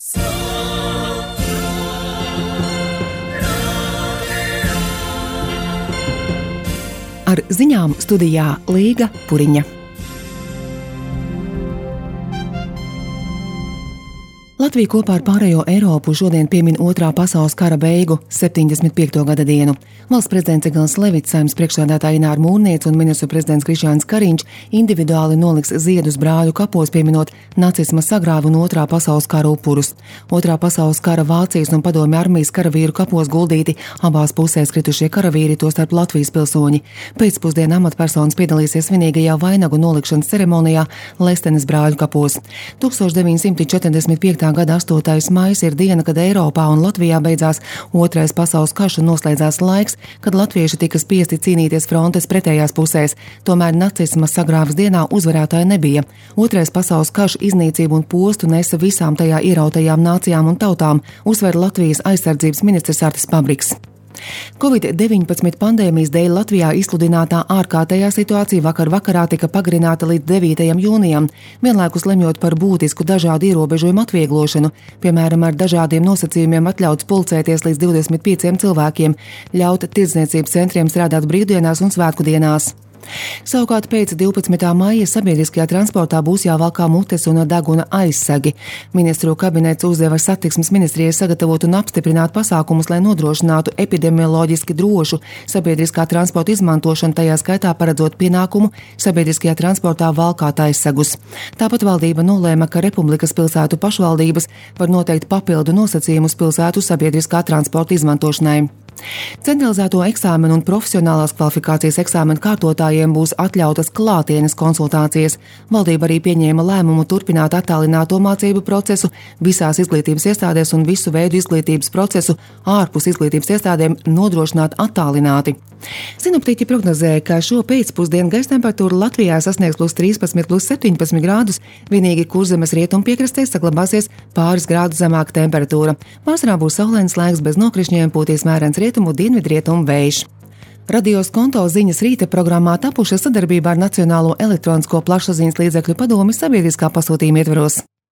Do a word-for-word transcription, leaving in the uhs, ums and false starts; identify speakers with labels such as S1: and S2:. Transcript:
S1: Ar ziņām studijā Līga Puriņa. Latvija kopā ar pārējo Eiropu šodien piemin otrā pasaules kara beigu septiņdesmit piekto gada dienu. Valsts prezidents Egils Levits, Saeimas priekšsēdētāja Ināra Mūrniece un ministru prezidents Krišjāns Kariņš individuāli noliks ziedus brāļu kapos, pieminot nacisma sagrāvi un otrā pasaules kara upurus. Otrā pasaules kara Vācijas un Padomju armijas karavīru kapos guldīti abās pusēs kritušie karavīri, tostarp Latvijas pilsoņi. Pēcpusdienā amatpersonas piedalīsies svinīgajā vainagu nolikšanas ceremonijā Lestenes brāļu kapos. tūkstoš deviņsimt četrdesmit piektā gada astotais maijs ir diena, kad Eiropā un Latvijā beidzās Otrais pasaules karš un noslēdzās laiks, kad latvieši tika spiesti cīnīties frontes pretējās pusēs. Tomēr nacisma sagrāves dienā uzvarētāja nebija. Otrais pasaules karš iznīcību un postu nesa visām tajā ierautajām nācijām un tautām, uzsver Latvijas aizsardzības ministrs Artis Pabriks. covid deviņpadsmit pandēmijas dēļ Latvijā izsludinātā ārkārtējā situācija vakar vakarā tika pagarināta līdz devītajam jūnijam, vienlaikus lemjot par būtisku dažādu ierobežojumu atvieglošanu, piemēram, ar dažādiem nosacījumiem atļauts pulcēties līdz divdesmit pieciem cilvēkiem, ļaut tirdzniecības centriem strādāt brīvdienās un svētku dienās. Savukārt pēc divpadsmitā maija sabiedriskajā transportā būs jāvalkā mutes un deguna aizsegi. Ministru kabinets uzdeva satiksmes ministrijai sagatavot un apstiprināt pasākumus, lai nodrošinātu epidemioloģiski drošu sabiedriskā transporta izmantošanu, tajā skaitā paredzot pienākumu sabiedriskajā transportā valkāt aizsegus. Tāpat valdība nolēma, ka Republikas pilsētu pašvaldības var noteikt papildu nosacījumus pilsētu sabiedriskā transporta izmantošanai. Centralizēto eksāmenu un profesionālās kvalifikācijas eksāmenu kārtotājiem būs atļautas klātienes konsultācijas. Valdība arī pieņēma lēmumu turpināt attālināto mācību procesu visās izglītības iestādēs un visu veidu izglītības procesu ārpus izglītības iestādēm nodrošināt attālināti. Sinoptiķi prognozēja, ka šo pēcpusdienu gaisa temperatūra Latvijā sasniegs plus trīspadsmit, plus septiņpadsmit grādus, vienīgi Kurzemes rietumpiekrastē saglabāsies pāris grādus zemāka temperatūra. Vasarā būs saulains laiks bez nokrišņiem, pūtīs mērens rietumu dienvidrietumu vējš. Radio Skonto ziņas rīta programmā tapušas sadarbībā ar Nacionālo elektronisko plašsaziņas līdzekļu padomi sabiedriskā pasūtījuma ietvaros.